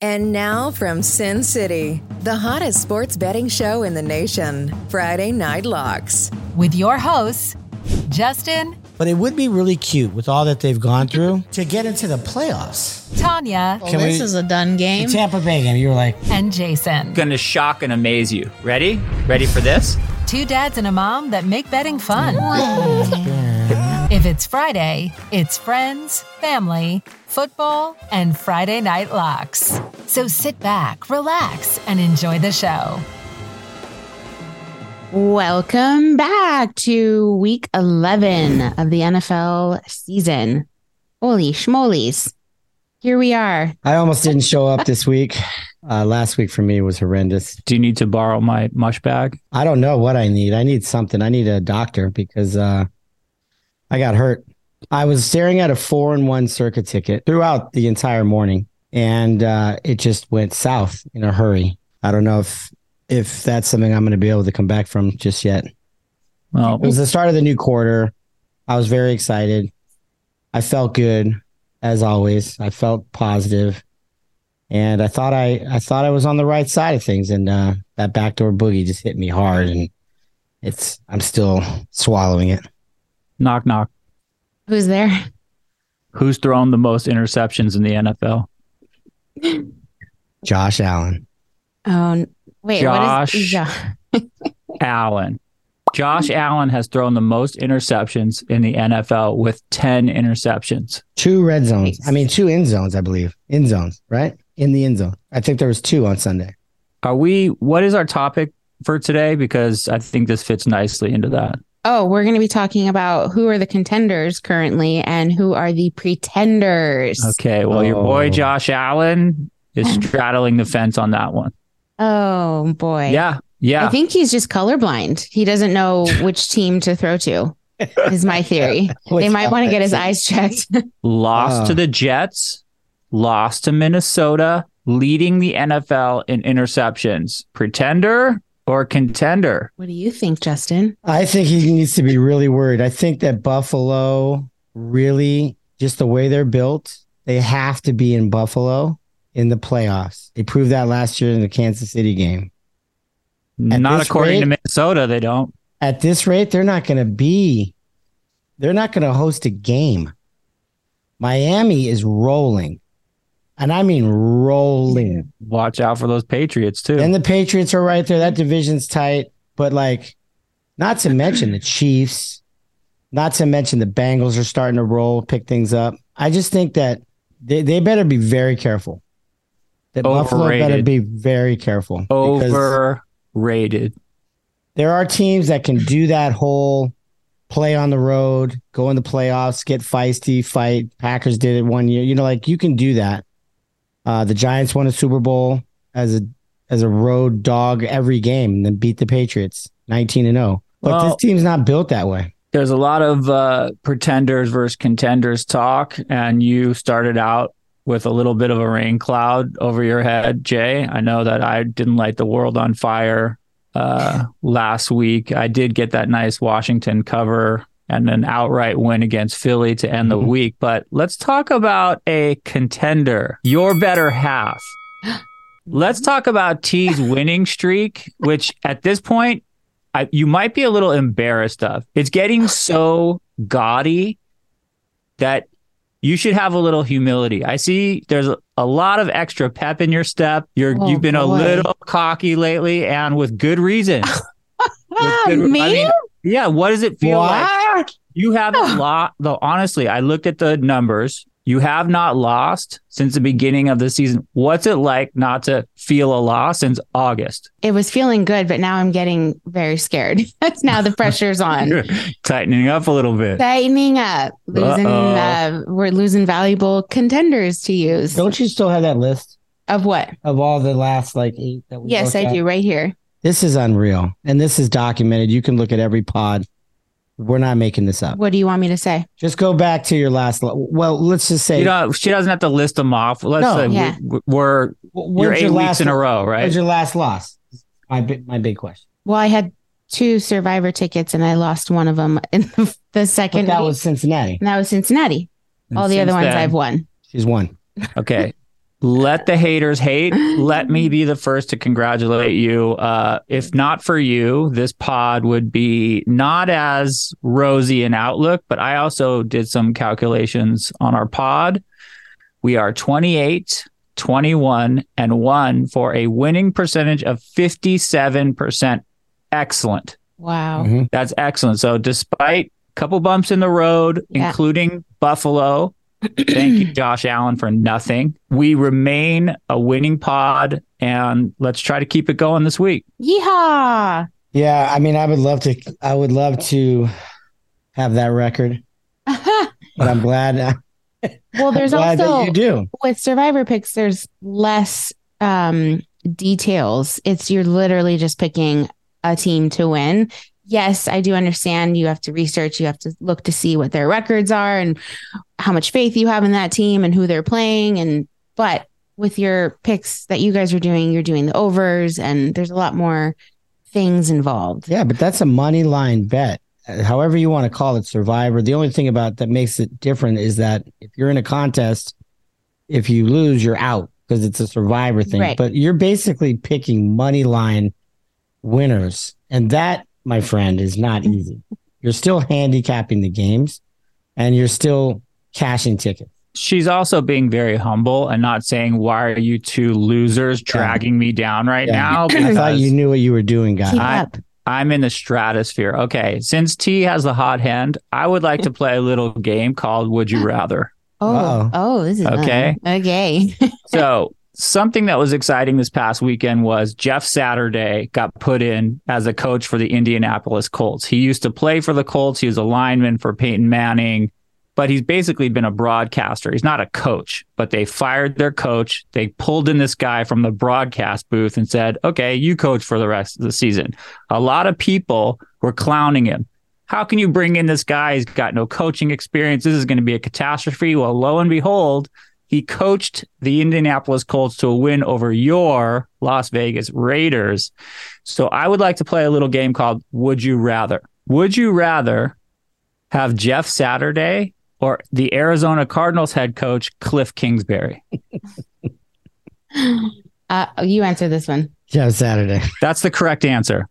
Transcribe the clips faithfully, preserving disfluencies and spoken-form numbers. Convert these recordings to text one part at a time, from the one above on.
And now from Sin City, the hottest sports betting show in the nation, Friday Night Locks. With your hosts, Justin. But it would be really cute with all that they've gone through to get into the playoffs. Tanya. Well, this we, is a done game. The Tampa Bay game, you were like. And Jason. Gonna shock and amaze you. Ready? Ready for this? Two dads and a mom that make betting fun. If it's Friday, it's friends, family, football, and Friday Night Locks. So sit back, relax, and enjoy the show. Welcome back to week eleven of the N F L season. Holy schmolies. Here we are. I almost didn't show up this week. Uh, last week for me was horrendous. Do you need to borrow my mush bag? I don't know what I need. I need something. I need a doctor because uh, I got hurt. I was staring at a four and one circuit ticket throughout the entire morning, and uh, it just went south in a hurry. I don't know if if that's something I'm going to be able to come back from just yet. Well, it was the start of the new quarter. I was very excited. I felt good, as always. I felt positive, and I thought I I thought I was on the right side of things. And uh, that backdoor boogie just hit me hard, and it's I'm still swallowing it. Knock knock. Who's there? Who's thrown the most interceptions in the N F L? Josh Allen. Oh, wait. Josh what is jo- Allen. Josh Allen has thrown the most interceptions in the N F L with ten interceptions. Two red zones. I mean, two end zones, I believe. End zones, right? In the end zone. I think there was two on Sunday. Are we, what is our topic for today? Because I think this fits nicely into that. Oh, we're going to be talking about who are the contenders currently and who are the pretenders. Okay, well, oh. your boy Josh Allen is straddling the fence on that one. Oh, boy. Yeah, yeah. I think he's just colorblind. He doesn't know which team to throw to, is my theory. They might want to get his eyes checked. Lost oh. to the Jets, lost to Minnesota, leading the N F L in interceptions. Pretender or contender? What do you think, Justin? I think he needs to be really worried. I think that Buffalo really, just the way they're built, they have to be in Buffalo in the playoffs. They proved that last year in the Kansas City game. At not according rate, to Minnesota, they don't. At this rate, they're not going to be, they're not going to host a game. Miami is rolling. And I mean rolling. Watch out for those Patriots, too. And the Patriots are right there. That division's tight. But, like, not to mention the Chiefs, not to mention the Bengals are starting to roll, pick things up. I just think that they, they better be very careful. That Overrated. Buffalo better be very careful. Overrated. There are teams that can do that whole play on the road, go in the playoffs, get feisty, fight. Packers did it one year. You know, like, you can do that. Uh, the Giants won a Super Bowl as a as a road dog every game and then beat the Patriots nineteen and oh. But well, this team's not built that way. There's a lot of uh, pretenders versus contenders talk, and you started out with a little bit of a rain cloud over your head, Jay. I know that I didn't light the world on fire uh, last week. I did get that nice Washington cover and an outright win against Philly to end the mm-hmm. week. But let's talk about a contender, your better half. Let's talk about T's winning streak, which at this point, I, you might be a little embarrassed of. It's getting so gaudy that you should have a little humility. I see there's a, a lot of extra pep in your step. You're, oh, you've been boy. a little cocky lately, and with good reason. with good, Me? I mean, yeah, what does it feel what? like? You haven't lost, though. Honestly, I looked at the numbers. You have not lost since the beginning of the season. What's it like not to feel a loss since August? It was feeling good, but now I'm getting very scared. That's now the pressure's on. Tightening up a little bit. Tightening up. Losing. Uh, we're losing valuable contenders to use. Don't you still have that list? Of what? Of all the last like eight that we Yes, I at? do, right here. This is unreal. And this is documented. You can look at every pod. We're not making this up. What do you want me to say? Just go back to your last. Well, let's just say you know, she doesn't have to list them off. Let's no, say yeah. we're, we're you're eight your weeks in a row, right? What's your last loss? My big, my big question. Well, I had two Survivor tickets and I lost one of them in the, the second. But that week. was Cincinnati. And that was Cincinnati. And All the other ones then, I've won. She's won. Okay. Let the haters hate. Let me be the first to congratulate you. Uh, if not for you, this pod would be not as rosy in outlook, but I also did some calculations on our pod. We are twenty-eight, twenty-one, and one for a winning percentage of fifty-seven percent. Excellent. Wow. Mm-hmm. That's excellent. So despite a couple bumps in the road, yeah. including Buffalo, thank you, Josh Allen, for nothing. We remain a winning pod, and let's try to keep it going this week. Yeehaw! Yeah, I mean, I would love to. I would love to have that record, but I'm glad. Well, there's I'm glad also that you do. With Survivor picks. There's less um, details. It's you're literally just picking a team to win. Yes, I do understand you have to research, you have to look to see what their records are and how much faith you have in that team and who they're playing. And but with your picks that you guys are doing, you're doing the overs and there's a lot more things involved. Yeah, but that's a money line bet. However you want to call it, Survivor. The only thing about that makes it different is that if you're in a contest, if you lose, you're out because it's a Survivor thing. Right. But you're basically picking money line winners. And that, my friend, is not easy. You're still handicapping the games and you're still cashing tickets. She's also being very humble and not saying, why are you two losers dragging yeah. me down right yeah. now? I thought you knew what you were doing, guys. I, I'm in the stratosphere. Okay. Since T has the hot hand, I would like to play a little game called Would You Rather? Oh, Uh-oh. oh, this is okay. Fun. Okay. So something that was exciting this past weekend was Jeff Saturday got put in as a coach for the Indianapolis Colts. He used to play for the Colts. He was a lineman for Peyton Manning, but he's basically been a broadcaster. He's not a coach, but they fired their coach. They pulled in this guy from the broadcast booth and said, okay, you coach for the rest of the season. A lot of people were clowning him. How can you bring in this guy? He's got no coaching experience. This is going to be a catastrophe. Well, lo and behold, he coached the Indianapolis Colts to a win over your Las Vegas Raiders. So I would like to play a little game called Would You Rather? Would you rather have Jeff Saturday or the Arizona Cardinals head coach, Cliff Kingsbury? uh, you answer this one. Jeff Saturday. That's the correct answer.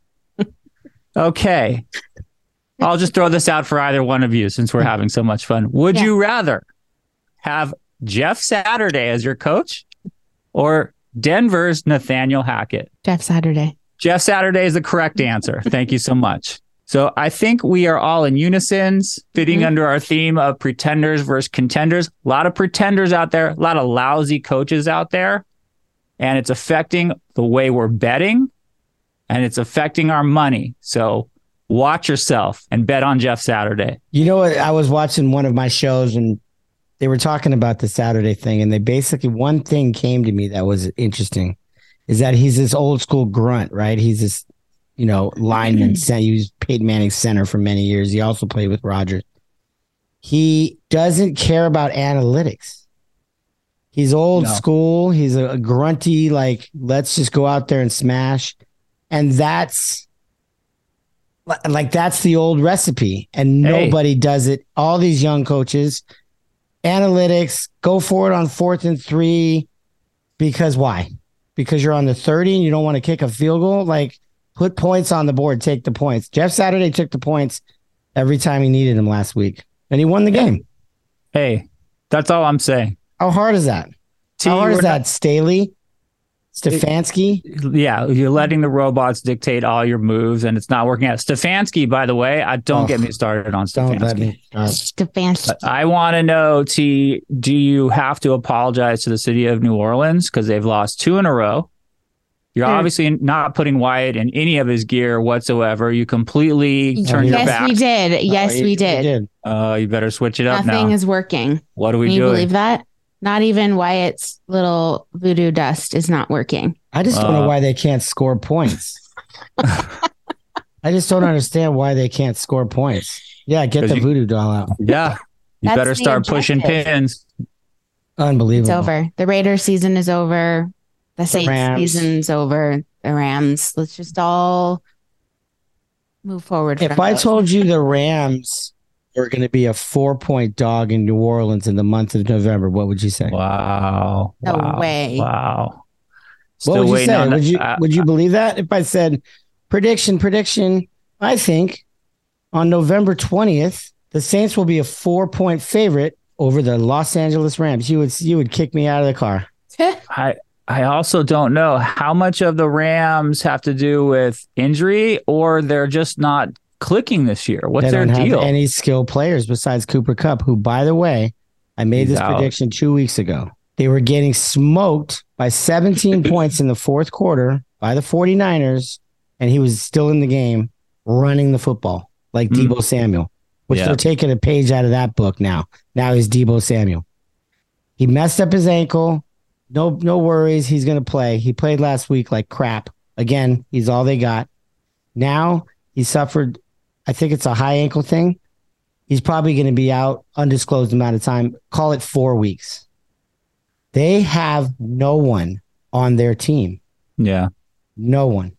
Okay. I'll just throw this out for either one of you since we're having so much fun. Would yeah. you rather have Jeff Saturday as your coach or Denver's Nathaniel Hackett? Jeff Saturday. Jeff Saturday is the correct answer. Thank you so much. So I think we are all in unison, fitting mm-hmm. under our theme of pretenders versus contenders. A lot of pretenders out there, a lot of lousy coaches out there, and it's affecting the way we're betting, and it's affecting our money. So watch yourself and bet on Jeff Saturday. You know what? I was watching one of my shows and they were talking about the Saturday thing, and they basically, one thing came to me that was interesting is that he's this old school grunt, right? He's this, you know, lineman. He was Peyton Manning's center for many years. He also played with Rodgers. He doesn't care about analytics. He's old no. school. He's a, a grunty, like, let's just go out there and smash. And that's like, that's the old recipe. And nobody hey. does it. All these young coaches, analytics, go for it on fourth and three. Because why? Because you're on the thirty and you don't want to kick a field goal? Like, put points on the board, take the points. Jeff Saturday took the points every time he needed them last week. And he won the game. Hey, that's all I'm saying. How hard is that? T, How hard is that, Staley? Stefanski? Yeah, you're letting the robots dictate all your moves, and it's not working out. Stefanski, by the way, I don't oh, get me started on Stefanski. Don't let me. Uh, Stefanski. I want to know, T, do you have to apologize to the city of New Orleans because they've lost two in a row? You're mm. obviously not putting Wyatt in any of his gear whatsoever. You completely turned yes, your back. Yes, we did. Yes, oh, we did. did. Uh, you better switch it up Nothing now. Nothing is working. What are we Can doing? you believe that? Not even Wyatt's little voodoo dust is not working. I just don't uh, know why they can't score points. I just don't understand why they can't score points. Yeah, get the you, voodoo doll out. Yeah, you That's better start objective. pushing pins. Unbelievable. It's over. The Raiders season is over. The Saints the season's over. The Rams. Let's just all move forward. If I those. told you the Rams were going to be a four-point dog in New Orleans in the month of November, what would you say? Wow. No wow, way. Wow. What would you waiting say? on Would the- you uh, would you believe that if I said prediction, prediction? I think on November twentieth, the Saints will be a four-point favorite over the Los Angeles Rams. You would you would kick me out of the car. I I also don't know how much of the Rams have to do with injury or they're just not clicking this year. What's They their don't have deal? any skilled players besides Cooper Kupp, who, by the way, I made He's this out. prediction two weeks ago. They were getting smoked by seventeen points in the fourth quarter by the 49ers, and he was still in the game running the football like Mm. Deebo Samuel, which Yeah. they're taking a page out of that book now. Now he's Deebo Samuel. He messed up his ankle. No, no worries. He's going to play. He played last week like crap. Again, he's all they got. Now he suffered, I think it's a high ankle thing. He's probably going to be out undisclosed amount of time. Call it four weeks. They have no one on their team. Yeah. No one.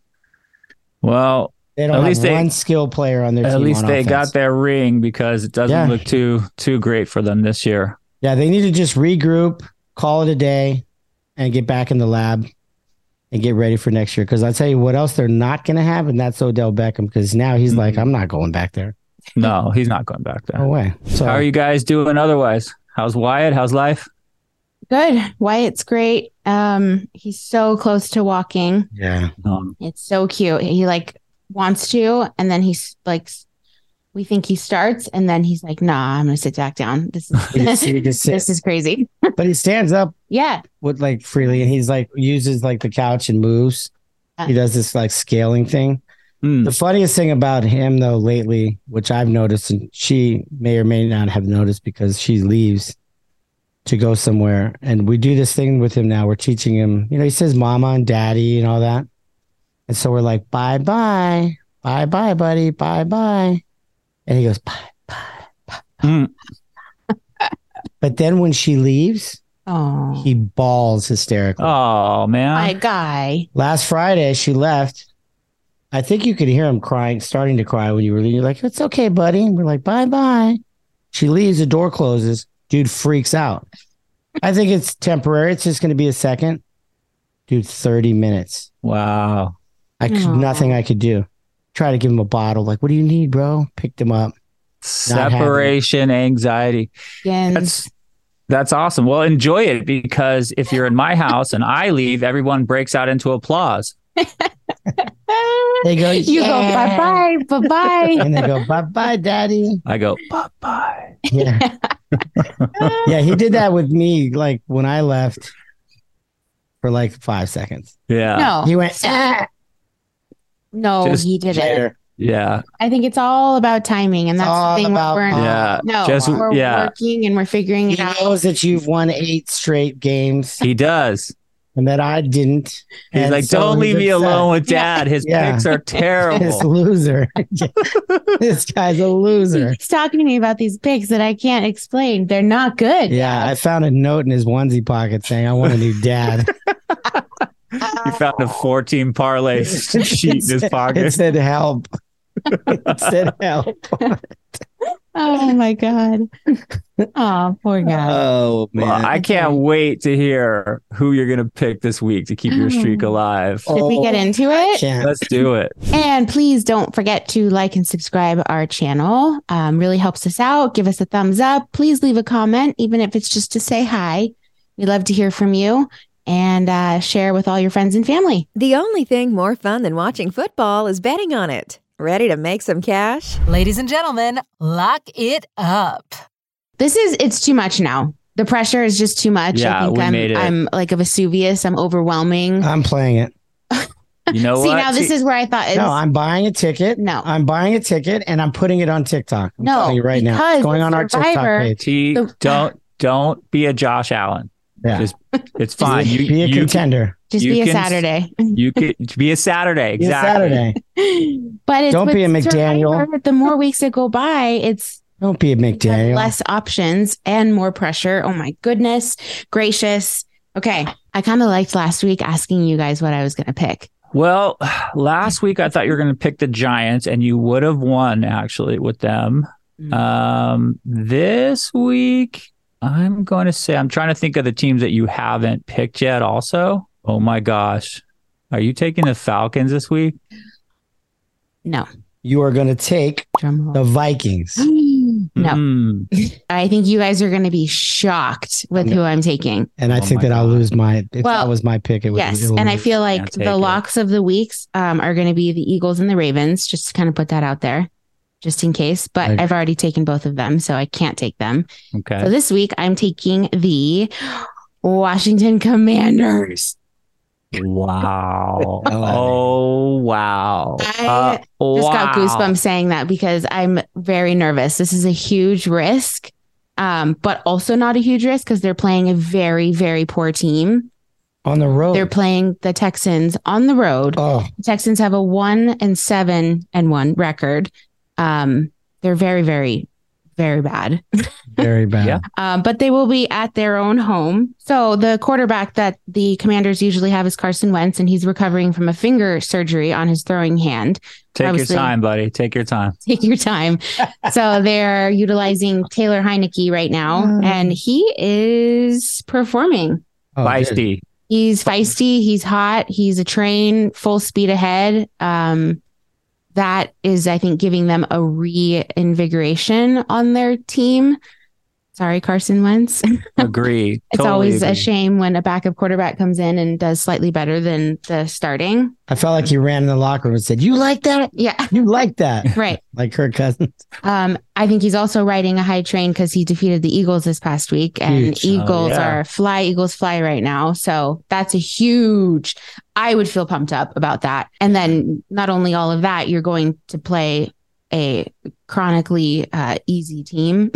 Well, They don't At have least they- one skilled player on their at team. least on they offense. got their ring because it doesn't Yeah. look too too great for them this year. Yeah, they need to just regroup, call it a day, and get back in the lab and get ready for next year. Because I'll tell you what else they're not going to have, and that's Odell Beckham. Because now he's like, I'm not going back there. No, he's not going back there. No way. So How are you guys doing otherwise? How's Wyatt? How's life? Good. Wyatt's great. Um, he's so close to walking. Yeah. Um, It's so cute. He like wants to, and then he's like, we think he starts, and then he's like, "Nah, I'm gonna sit back down. This He is just, he just this sits, is crazy." but he stands up Yeah. with like freely, and he's like uses like the couch and moves. He does this like scaling thing. mm, The funniest thing about him though lately, which I've noticed, and she may or may not have noticed because she leaves to go somewhere, and we do this thing with him now. We're teaching him, you know, he says "mama" and "daddy" and all that, and so we're like, "Bye bye, bye bye, buddy, bye bye," and he goes, "Bye bye." mm. But then when she leaves, Oh, he bawls hysterically. Oh man. my guy. Last Friday, she left. I think you could hear him crying, starting to cry when you were leaving. You're like, "It's okay, buddy." And we're like, "Bye bye." She leaves, the door closes. Dude freaks out. I think it's temporary. It's just going to be a second. Dude, thirty minutes. Wow. I could, Aw. nothing I could do. Try to give him a bottle. Like, "What do you need, bro?" Picked him up. Separation anxiety. Again. That's that's awesome. Well, enjoy it because if you're in my house and I leave, everyone breaks out into applause. They go, you go "Yeah." bye bye bye bye. And they go, "Bye bye, daddy." I go, bye bye. Yeah. Yeah, he did that with me like when I left for like five seconds. Yeah. No, He went, "Ah." no, Just he didn't. Later. Yeah. I think it's all about timing, and that's all the thing. about We're, Mom. Yeah. no, Just we're yeah. working and we're figuring He it out. knows that you've won eight straight games He does. and that I didn't. He's And like, so don't leave he's me upset. alone with dad. His Yeah. picks are This terrible. loser. This guy's a loser. He's talking to me about these picks that I can't explain. They're not good. Yeah, I found a note in his onesie pocket saying, "I want a new dad." He found a fourteen parlay sheet in his It pocket. said help. It said help. Oh my god. Oh, poor guy. Oh, man. Well, I can't wait to hear who you're going to pick this week to keep your streak alive. Should we get into it? Can't. Let's do it. And please don't forget to like and subscribe our channel. Um, really helps us out. Give us a thumbs up. Please leave a comment, even if it's just to say hi. We love to hear from you and uh, share with all your friends and family. The only thing more fun than watching football is betting on it. Ready to make some cash? Ladies and gentlemen, lock it up. This is, it's too much now. The pressure is just too much. Yeah, I think we I'm, made it. I'm like a Vesuvius. I'm overwhelming. I'm playing it. You know See, what? now this See- is where I thought it's, No, I'm buying a ticket. No. I'm buying a ticket and I'm putting it on TikTok. I'm No, telling you right now. because It's going on our TikTok Survivor- page. T, The- don't don't be a Josh Allen. Yeah. Just it's fine. You be a you, contender. just you be a can- Saturday. you could be a Saturday. Be a Exactly. Saturday. But it's Don't be with a McDaniel. Survivor, the more weeks that go by, it's Don't be a have McDaniel. less options and more pressure. Oh my goodness gracious. Okay. I kind of liked last week asking you guys what I was going to pick. Well, last week I thought you were going to pick the Giants, and you would have won actually with them. Um, this week, I'm going to say, I'm trying to think of the teams that you haven't picked yet also. Oh my gosh. Are you taking the Falcons this week? No. You are going to take the Vikings. No. Mm. I think you guys are going to be shocked with who I'm taking. And I Oh think my that I'll God. lose my, if Well, that was my pick, it would Yes. it'll And I lose. feel like Can't take the it. locks of the weeks um, are going to be the Eagles and the Ravens, just to kind of put that out there, just in case. But Right. I've already taken both of them, so I can't take them. Okay. So this week, I'm taking the Washington Commanders. Wow. I love it. Oh, wow. I Uh, Just got wow. goosebumps saying that because I'm very nervous. This is a huge risk, um, but also not a huge risk because they're playing a very, very poor team. On the road. They're playing the Texans on the road. oh, The Texans have a one and seven and one record. Um, they're very, very, very bad. very bad. Yeah. Um, but they will be at their own home. So the quarterback that the Commanders usually have is Carson Wentz, and he's recovering from a finger surgery on his throwing hand. Take obviously- your time, buddy. Take your time. Take your time. So they're utilizing Taylor Heineke right now, Mm. and he is performing. Oh, dude. Feisty. He's feisty. He's hot. He's a train full speed ahead. Um, that is, I think, giving them a reinvigoration on their team. Sorry, Carson Wentz. Agree. It's Totally always a agree. shame when a backup quarterback comes in and does slightly better than the starting. I felt like you ran in the locker room and said, "You like that? Yeah, You like that?" right. Like Kirk Cousins. Um, I think he's also riding a high train because he defeated the Eagles this past week, and Huge. Oh, Eagles yeah. are fly, Eagles fly right now. So that's a huge. I would feel pumped up about that. And then not only all of that, you're going to play a chronically uh, easy team.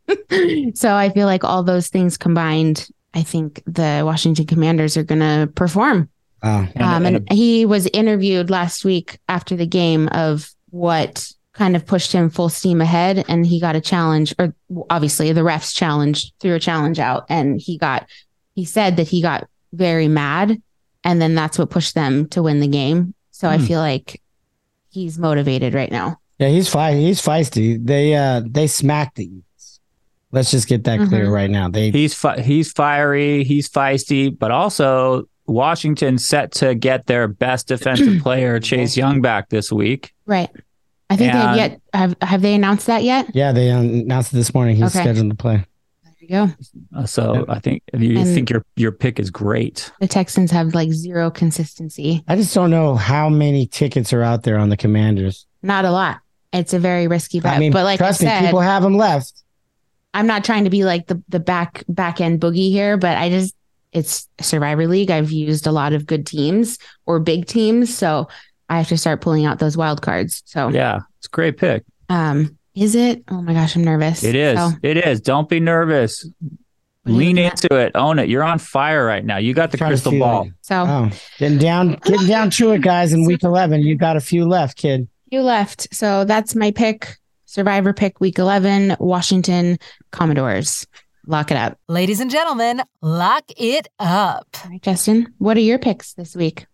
So I feel like all those things combined, I think the Washington Commanders are going to perform. Wow. And- Um, and and he was interviewed last week after the game of what kind of pushed him full steam ahead. And he got a challenge, or obviously the refs challenged, threw a challenge out. And he got, he said that he got very mad. And then that's what pushed them to win the game. So I Hmm. feel like he's motivated right now. Yeah, he's fi- He's feisty. They uh they smacked the Eagles. Let's just get that clear Mhm. right now. They He's fi- he's fiery, he's feisty, but also Washington set to get their best defensive player, Chase Young, back this week. Right. I think And- they've yet, have, have they announced that yet? yeah, they announced it this morning. He's Okay. scheduled to play. There you go. Uh, so I think you And- think your your pick is great. The Texans have like zero consistency. I just don't know how many tickets are out there on the Commanders. Not a lot. It's a very risky bet. I mean, but like I trust me, said, people have them left. I'm not trying to be like the the back back end boogie here, but I just it's Survivor League. I've used a lot of good teams or big teams, so I have to start pulling out those wild cards. So Yeah, it's a great pick. um is it? Oh my gosh, I'm nervous. It is. So, It is. Don't be nervous. are you Lean looking at? into it. Own it. You're on fire right now. You got the Trying to crystal feel ball. it. so Oh, getting down, getting down to it, guys. In week eleven, you got a few left, kid. you left. So that's my pick. Survivor pick week eleven, Washington Commodores. Lock it up. Ladies and gentlemen, lock it up. All right, Justin, what are your picks this week?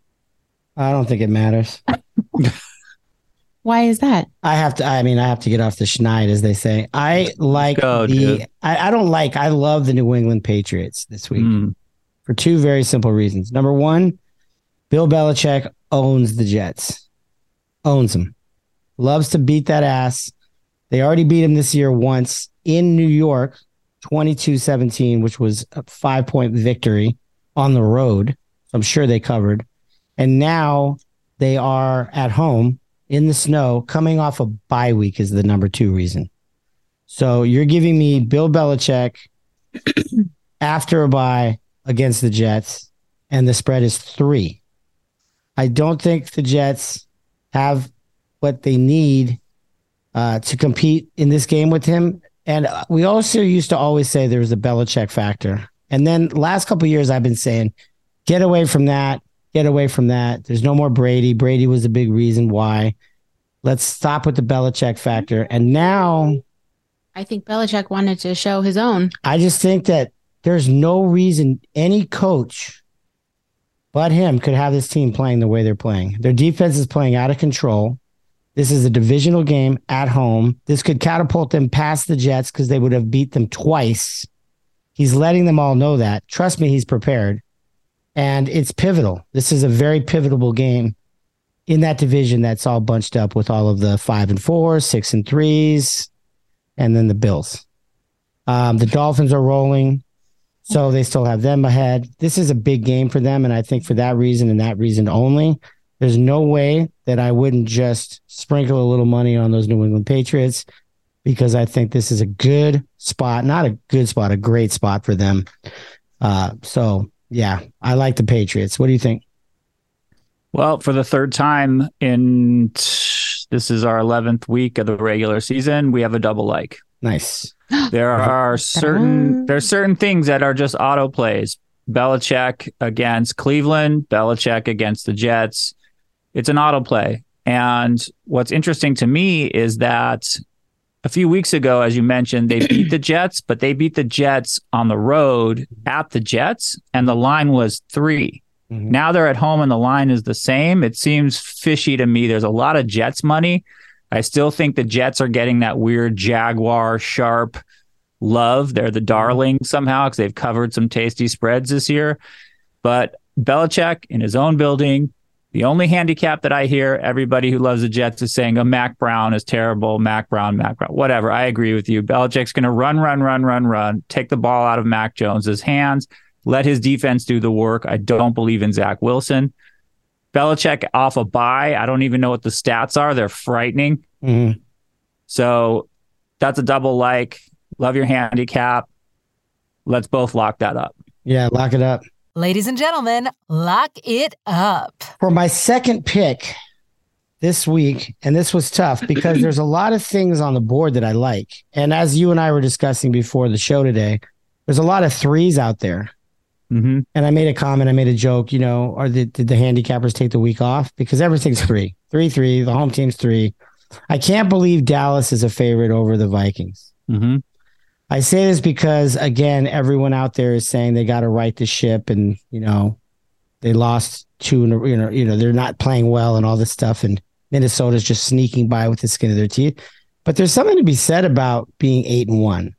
I don't think it matters. Why is that? I have to. I mean, I have to get off the schneid, as they say. I like go, the. dude. I, I don't like. I love the New England Patriots this week Mm. for two very simple reasons. Number one, Bill Belichick owns the Jets, owns them, loves to beat that ass. They already beat him this year once in New York, twenty-two seventeen, which was a five point victory on the road. So I'm sure they covered. And now they are at home in the snow, coming off a bye week is the number two reason. So you're giving me Bill Belichick after a bye against the Jets, and the spread is three. I don't think the Jets have what they need uh, to compete in this game with him. And we also used to always say there was a Belichick factor. And then last couple of years, I've been saying, get away from that. Get away from that. There's no more Brady. Brady was a big reason why. Let's stop with the Belichick factor. And now I think Belichick wanted to show his own. I just think that there's no reason any coach but him could have this team playing the way they're playing. Their defense is playing out of control. This is a divisional game at home. This could catapult them past the Jets because they would have beat them twice. He's letting them all know that. Trust me, he's prepared. And it's pivotal. This is a very pivotal game in that division that's all bunched up with all of the five and four, six and threes, and then the Bills. Um, the Dolphins are rolling, so they still have them ahead. This is a big game for them, and I think for that reason and that reason only, there's no way that I wouldn't just sprinkle a little money on those New England Patriots because I think this is a good spot, not a good spot, a great spot for them. Uh, so, yeah, I like the Patriots. What do you think? Well, for the third time in this is our eleventh week of the regular season, we have a double like. Nice. There are certain there's certain things that are just auto plays. Belichick against Cleveland, Belichick against the Jets. It's an auto play. And what's interesting to me is that a few weeks ago, as you mentioned, they beat the Jets, but they beat the Jets on the road at the Jets, and the line was three. Mm-hmm. Now they're at home and the line is the same. It seems fishy to me. There's a lot of Jets money. I still think the Jets are getting that weird Jaguar sharp love. They're the darling somehow because they've covered some tasty spreads this year. But Belichick in his own building, the only handicap that I hear everybody who loves the Jets is saying, oh, Mac Brown is terrible. Mac Brown, Mac Brown, whatever. I agree with you. Belichick's going to run, run, run, run, run, take the ball out of Mac Jones's hands, let his defense do the work. I don't believe in Zach Wilson. Belichick off a bye. I don't even know what the stats are. They're frightening. Mm-hmm. So that's a double like. Love your handicap. Let's both lock that up. Yeah, lock it up. Ladies and gentlemen, lock it up. For my second pick this week, and this was tough because there's a lot of things on the board that I like. And as you and I were discussing before the show today, there's a lot of threes out there. Mm-hmm. And I made a comment, I made a joke, you know, or did, did the handicappers take the week off? Because everything's three. Three, three. The home team's three. I can't believe Dallas is a favorite over the Vikings. Mm-hmm. I say this because, again, everyone out there is saying they got to right the ship and, you know, they lost two, in a, you know, you know, they're not playing well and all this stuff. And Minnesota's just sneaking by with the skin of their teeth. But there's something to be said about being eight and one.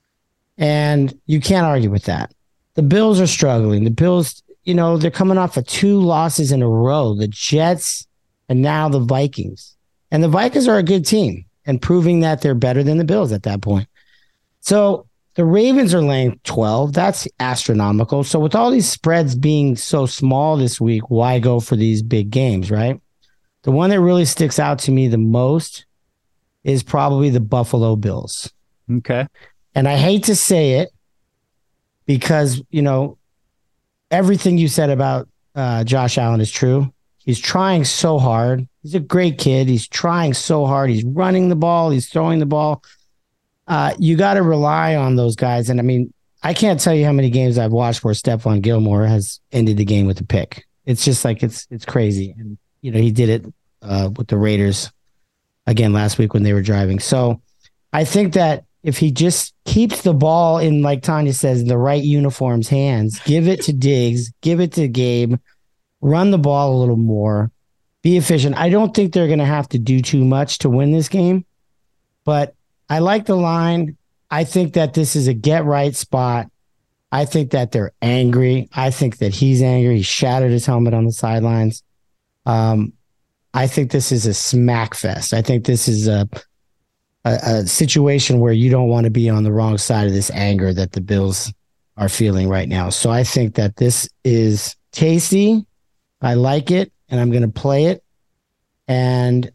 And you can't argue with that. The Bills are struggling. The Bills, you know, they're coming off of two losses in a row, the Jets and now the Vikings. And the Vikings are a good team and proving that they're better than the Bills at that point. So the Ravens are laying twelve. That's astronomical. So with all these spreads being so small this week, why go for these big games, right? The one that really sticks out to me the most is probably the Buffalo Bills. Okay. And I hate to say it because, you know, everything you said about uh, Josh Allen is true. He's trying so hard. He's a great kid. He's trying so hard. He's running the ball. He's throwing the ball. Uh, you got to rely on those guys. And I mean, I can't tell you how many games I've watched where Stephon Gilmore has ended the game with a pick. It's just like, it's, it's crazy. And, you know, he did it uh, with the Raiders again last week when they were driving. So I think that if he just keeps the ball in, like Tanya says, in the right uniform's hands, give it to Diggs, give it to Gabe, run the ball a little more, be efficient. I don't think they're going to have to do too much to win this game, but I like the line. I think that this is a get right spot. I think that they're angry. I think that he's angry. He shattered his helmet on the sidelines. Um, I think this is a smack fest. I think this is a, a, a situation where you don't want to be on the wrong side of this anger that the Bills are feeling right now. So I think that this is tasty. I like it, and I'm going to play it. And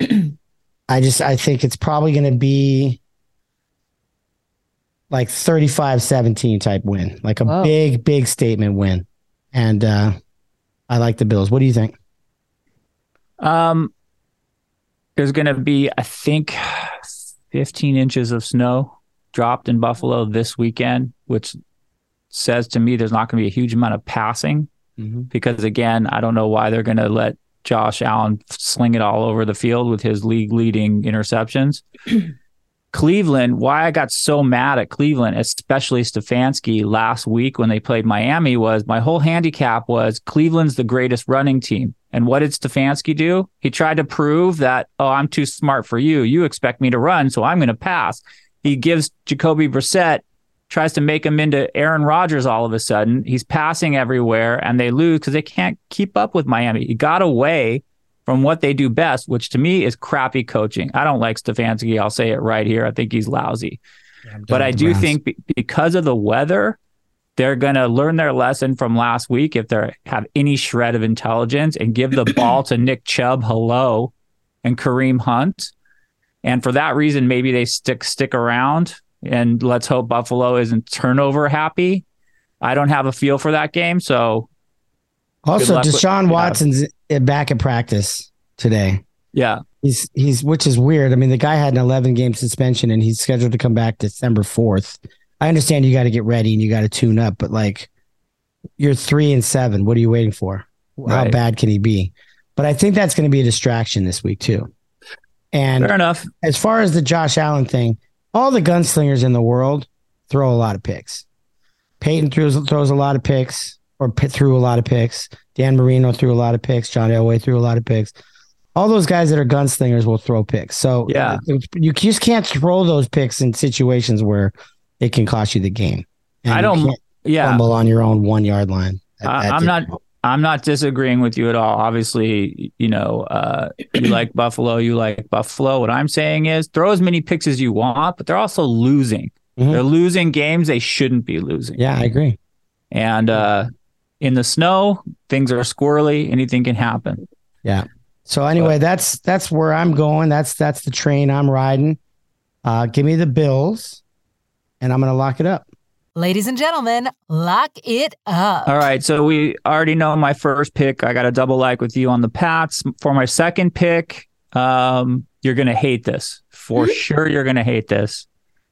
I just, I think it's probably going to be like thirty-five seventeen type win, like a Whoa. big, big statement win. And uh, I like the Bills. What do you think? Um, there's going to be, I think, fifteen inches of snow dropped in Buffalo this weekend, which says to me there's not going to be a huge amount of passing mm-hmm. because, again, I don't know why they're going to let Josh Allen sling it all over the field with his league-leading interceptions. Cleveland, why I got so mad at Cleveland, especially Stefanski last week when they played Miami, was my whole handicap was Cleveland's the greatest running team. And what did Stefanski do? He tried to prove that, oh, I'm too smart for you. You expect me to run, so I'm going to pass. He gives Jacoby Brissett, tries to make him into Aaron Rodgers all of a sudden. He's passing everywhere, and they lose because they can't keep up with Miami. He got away from what they do best, which to me is crappy coaching. I don't like Stefanski. I'll say it right here. I think he's lousy. Yeah, but I do think be- because of the weather, they're going to learn their lesson from last week if they have any shred of intelligence and give the ball to Nick Chubb, hello, and Kareem Hunt. And for that reason, maybe they stick stick around, and let's hope Buffalo isn't turnover happy. I don't have a feel for that game. So also, Deshaun with, Watson's yeah. back at practice today. Yeah. He's he's which is weird. I mean, the guy had an eleven game suspension and he's scheduled to come back December fourth. I understand you got to get ready and you got to tune up, but like you're three and seven. What are you waiting for? Right. How bad can he be? But I think that's going to be a distraction this week too. And fair enough. As far as the Josh Allen thing, all the gunslingers in the world throw a lot of picks. Peyton throws throws a lot of picks, or p- threw a lot of picks. Dan Marino threw a lot of picks. John Elway threw a lot of picks. All those guys that are gunslingers will throw picks. So yeah. you just can't throw those picks in situations where it can cost you the game. And I don't. Yeah, fumble on your own one yard line. At, I, at I'm not. I'm not disagreeing with you at all. Obviously, you know, uh, you like Buffalo. You like Buffalo. What I'm saying is, throw as many picks as you want, but they're also losing. Mm-hmm. They're losing games they shouldn't be losing. Yeah, I agree. And uh, in the snow, things are squirrely. Anything can happen. Yeah. So anyway, but, that's that's where I'm going. That's that's the train I'm riding. Uh, give me the Bills, and I'm going to lock it up. Ladies and gentlemen, lock it up. All right, so we already know my first pick. I got a double like with you on the Pats. For my second pick, um, you're going to hate this. For sure, you're going to hate this.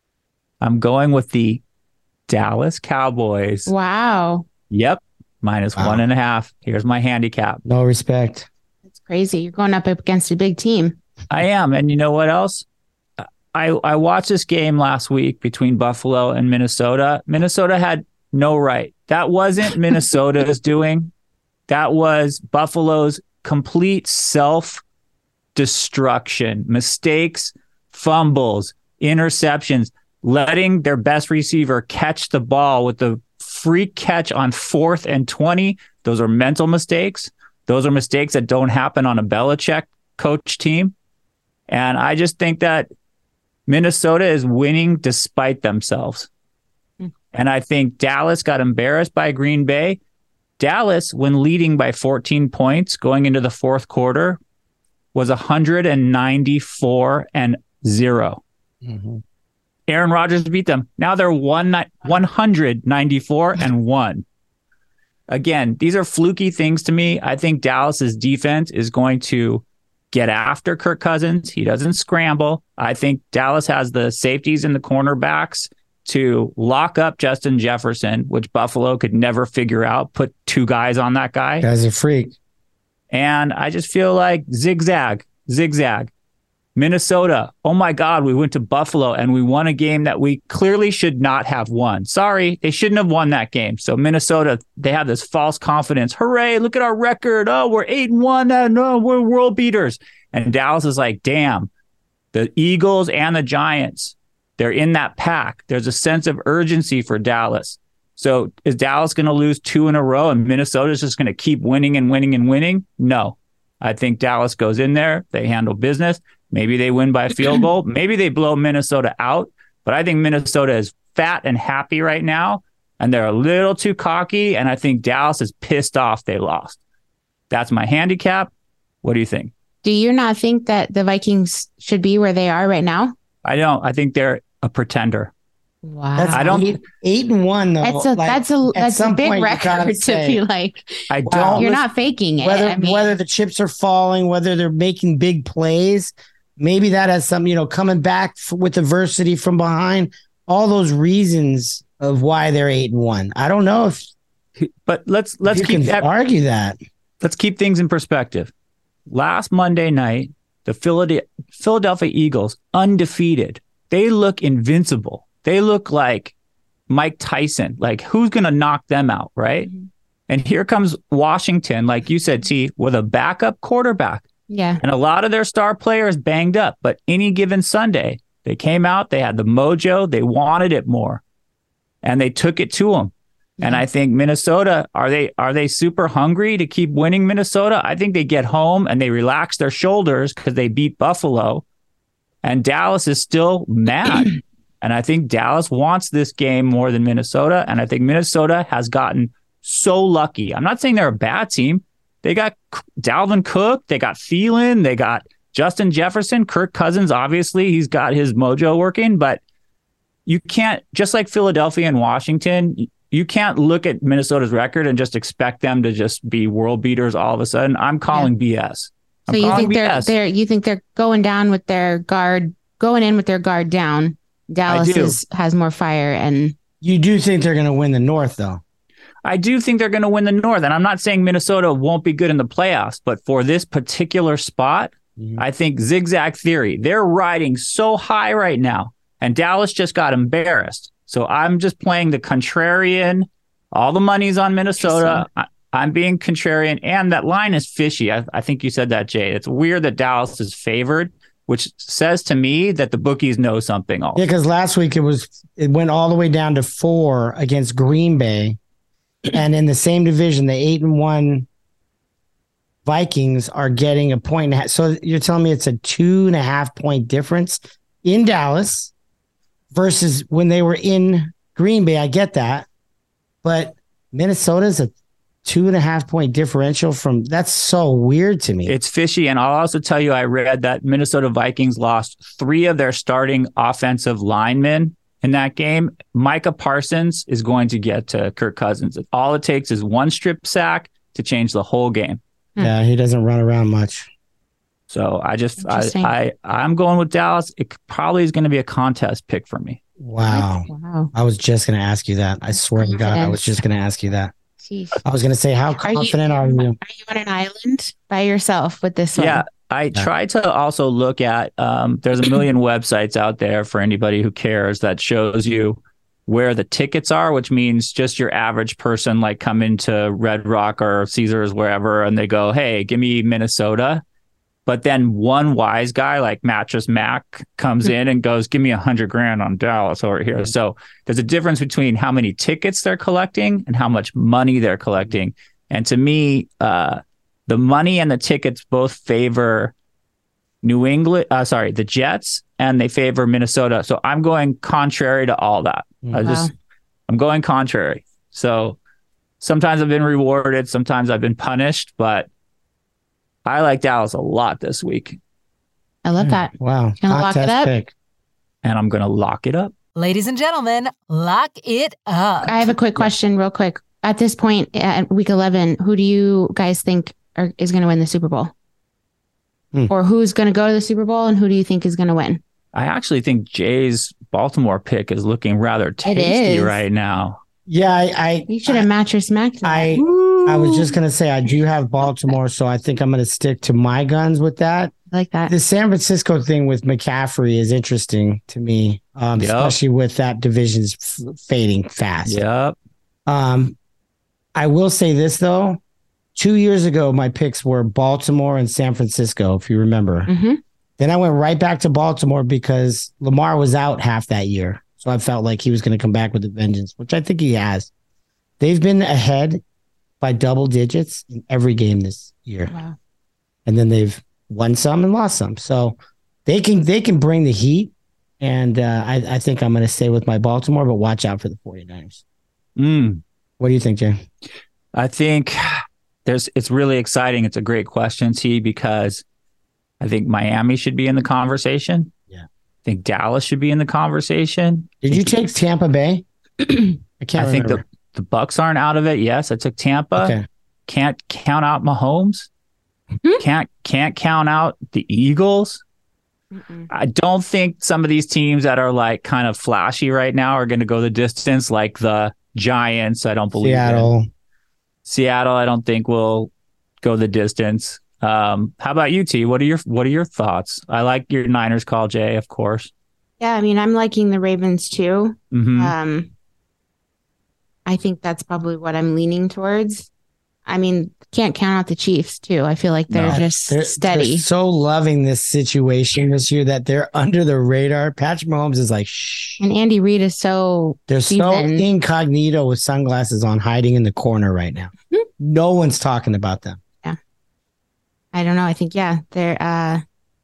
I'm going with the Dallas Cowboys. Wow. Yep, minus wow. one and a half. Here's my handicap. No respect. That's crazy. You're going up against a big team. I am, and you know what else? I, I watched this game last week between Buffalo and Minnesota. Minnesota had no right. That wasn't Minnesota's doing. That was Buffalo's complete self-destruction. Mistakes, fumbles, interceptions, letting their best receiver catch the ball with the freak catch on fourth and twenty. Those are mental mistakes. Those are mistakes that don't happen on a Belichick coach team. And I just think that Minnesota is winning despite themselves. Mm. And I think Dallas got embarrassed by Green Bay. Dallas, when leading by fourteen points going into the fourth quarter, was one ninety-four and zero. Mm-hmm. Aaron Rodgers beat them. Now they're one ninety-four and one. Again, these are fluky things to me. I think Dallas's defense is going to get after Kirk Cousins. He doesn't scramble. I think Dallas has the safeties and the cornerbacks to lock up Justin Jefferson, which Buffalo could never figure out. Put two guys on that guy. Guy's a freak. And I just feel like zigzag, zigzag. Minnesota, oh my God, we went to Buffalo and we won a game that we clearly should not have won. Sorry, they shouldn't have won that game. So Minnesota, they have this false confidence. Hooray, look at our record. Oh, we're eight and one. No, we're world beaters. And Dallas is like, damn, the Eagles and the Giants, they're in that pack. There's a sense of urgency for Dallas. So is Dallas going to lose two in a row and Minnesota is just going to keep winning and winning and winning? No. I think Dallas goes in there. They handle business. Maybe they win by a field goal. Maybe they blow Minnesota out. But I think Minnesota is fat and happy right now, and they're a little too cocky, and I think Dallas is pissed off they lost. That's my handicap. What do you think? Do you not think that the Vikings should be where they are right now? I don't. I think they're a pretender. Wow. That's I don't. Eight, eight and one though. That's a like, that's a that's a big point, record to say, be like. I wow, don't. You're not faking it. Whether I mean, whether the chips are falling, whether they're making big plays, maybe that has some, you know, coming back f- with adversity from behind. All those reasons of why they're eight and one. I don't know if. But let's let's you keep can that, argue that. Let's keep things in perspective. Last Monday night, the Philadelphia Philadelphia Eagles undefeated. They look invincible. They look like Mike Tyson. Like, who's going to knock them out, right? Mm-hmm. And here comes Washington, like you said, T, with a backup quarterback. Yeah. And a lot of their star players banged up. But any given Sunday, they came out, they had the mojo, they wanted it more. And they took it to them. Yeah. And I think Minnesota, are they are they super hungry to keep winning Minnesota? I think they get home and they relax their shoulders because they beat Buffalo. And Dallas is still mad. And I think Dallas wants this game more than Minnesota. And I think Minnesota has gotten so lucky. I'm not saying they're a bad team. They got Dalvin Cook. They got Thielen. They got Justin Jefferson. Kirk Cousins, obviously, he's got his mojo working. But you can't, just like Philadelphia and Washington, you can't look at Minnesota's record and just expect them to just be world beaters all of a sudden. I'm calling yeah. B S. I'm so you think B S. they're, they're you think they're going down with their guard, going in with their guard down. Dallas is, has more fire, and you do think they're going to win the North, though. I do think they're going to win the North, and I'm not saying Minnesota won't be good in the playoffs, but for this particular spot, mm-hmm. I think zigzag theory. They're riding so high right now, and Dallas just got embarrassed. So I'm just playing the contrarian. All the money's on Minnesota. I, I'm being contrarian, and that line is fishy. I, I think you said that, Jay. It's weird that Dallas is favored, which says to me that the bookies know something also. Yeah, because last week it was it went all the way down to four against Green Bay, and in the same division, the eight and one Vikings are getting a point and a half. So you're telling me it's a two and a half point difference in Dallas versus when they were in Green Bay. I get that, but Minnesota's a two and a half point differential from that's so weird to me. It's fishy. And I'll also tell you, I read that Minnesota Vikings lost three of their starting offensive linemen in that game. Micah Parsons is going to get to Kirk Cousins. All it takes is one strip sack to change the whole game. Yeah, he doesn't run around much. So I just, I, I, I'm going with Dallas. It probably is going to be a contest pick for me. Wow. wow. I was just going to ask you that. I swear to God, I was just going to ask you that. Jeez. I was going to say, how confident are you, are you? Are you on an island by yourself with this one? Yeah, I yeah. tried to also look at, um, there's a million websites out there for anybody who cares that shows you where the tickets are, which means just your average person like come into Red Rock or Caesars, wherever, and they go, hey, give me Minnesota. But then one wise guy like Mattress Mac comes in and goes, give me a hundred grand on Dallas over here. So there's a difference between how many tickets they're collecting and how much money they're collecting. And to me, uh, the money and the tickets both favor New England, uh, sorry, the Jets, and they favor Minnesota. So I'm going contrary to all that. Wow. I just, I'm going contrary. So sometimes I've been rewarded, sometimes I've been punished, but I like Dallas a lot this week. I love that. Wow. Gonna lock it up. Pick. And I'm going to lock it up. Ladies and gentlemen, lock it up. I have a quick question real quick. At this point, at week eleven, who do you guys think are, is going to win the Super Bowl? Hmm. Or who's going to go to the Super Bowl and who do you think is going to win? I actually think Jay's Baltimore pick is looking rather tasty right now. Yeah, I, I you should have Mattress Mac. I I was just gonna say I do have Baltimore, so I think I'm gonna stick to my guns with that. I like that. The San Francisco thing with McCaffrey is interesting to me, um, yep. especially with that division's f- fading fast. Yep. Um, I will say this though. Two years ago, my picks were Baltimore and San Francisco, if you remember. Mm-hmm. Then I went right back to Baltimore because Lamar was out half that year. So I felt like he was going to come back with a vengeance, which I think he has. They've been ahead by double digits in every game this year. Wow. And then they've won some and lost some. So they can they can bring the heat. And uh, I, I think I'm going to stay with my Baltimore, but watch out for the 49ers. Mm. What do you think, Jay? I think there's it's really exciting. It's a great question, T, because I think Miami should be in the conversation. Yeah. I think Dallas should be in the conversation. Did you take Tampa Bay? I can't I remember. think the, the Bucks aren't out of it. Yes, I took Tampa. Okay. Can't count out Mahomes. Mm-hmm. Can't can't count out the Eagles. Mm-mm. I don't think some of these teams that are like kind of flashy right now are going to go the distance, like the Giants. I don't believe Seattle. In. Seattle, I don't think will go the distance. Um, how about you, T? What are your What are your thoughts? I like your Niners call, Jay, of course. Yeah, I mean, I'm liking the Ravens too. Mm-hmm. Um, I think that's probably what I'm leaning towards. I mean, can't count out the Chiefs too. I feel like they're No. just They're, steady. they're so loving this situation this year that they're under the radar. Patrick Mahomes is like, shh. And Andy Reid is so They're so seasoned. incognito with sunglasses on, hiding in the corner right now. Hmm. No one's talking about them. I don't know. I think yeah, they're. Uh,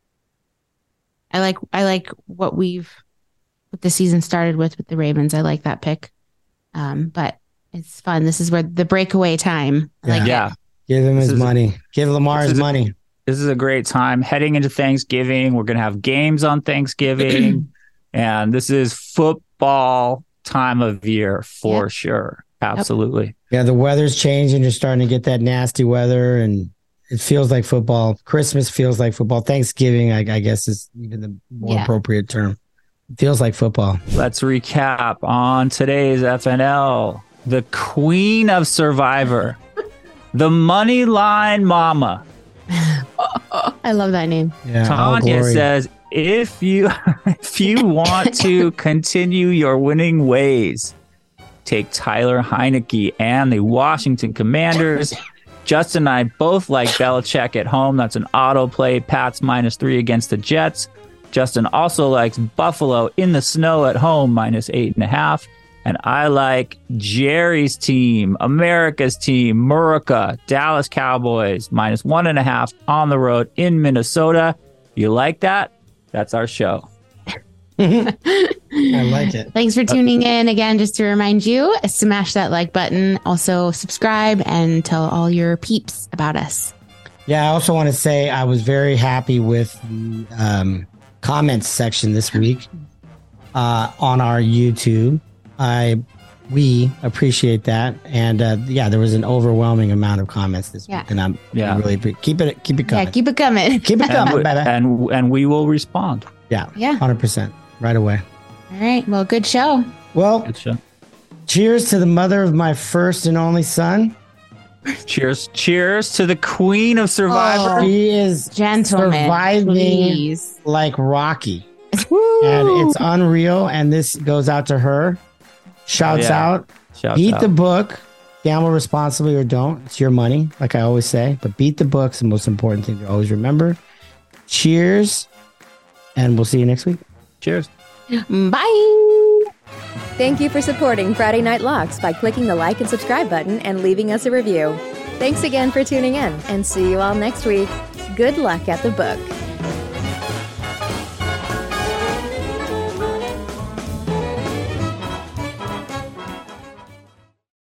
I like I like what we've what the season started with with the Ravens. I like that pick, um, but it's fun. This is where the breakaway time. I like Yeah. Give him This his is- money. Give Lamar this his is a- money. This is a great time heading into Thanksgiving. We're going to have games on Thanksgiving, and this is football time of year for Yep. sure. Absolutely. Yeah, the weather's changing. You're starting to get that nasty weather, and it feels like football. Christmas feels like football. Thanksgiving, I, I guess, is even the more Yeah. appropriate term. It feels like football. Let's recap on today's F N L. The queen of Survivor, the money line mama. I love that name. Yeah, all Tanya glory. says, if you if you want to continue your winning ways, take Tyler Heineke and the Washington Commanders. Justin and I both like Belichick at home. That's an auto play. Pats minus three against the Jets. Justin also likes Buffalo in the snow at home, minus eight and a half. And I like Jerry's team, America's team, Murica, Dallas Cowboys, minus one and a half on the road in Minnesota. You like that? That's our show. I like it. Thanks for tuning in again. Just to remind you, smash that like button. Also subscribe and tell all your peeps about us. Yeah, I also want to say I was very happy with the um, comments section this week uh, on our YouTube. I we appreciate that, and uh, yeah, there was an overwhelming amount of comments this Yeah. week, and I'm Yeah. I really pre- keep it keep it Yeah, coming. keep it coming. keep it And, coming, we, baby. and, and we will respond. Yeah, Yeah. hundred percent right away. All right. Well, good show. Well, Good show. cheers to the mother of my first and only son. Cheers. Cheers to the queen of Survivor. Oh. She is Gentlemen, surviving please. like Rocky. And it's unreal. And this goes out to her. Shouts Oh, yeah. out. Shout Beat out. the book. Gamble responsibly or don't. It's your money, like I always say. But beat the book's the most important thing to always remember. Cheers. And we'll see you next week. Cheers. Bye. Thank you for supporting Friday Night Locks by clicking the like and subscribe button and leaving us a review. Thanks again for tuning in, and see you all next week. Good luck at the book.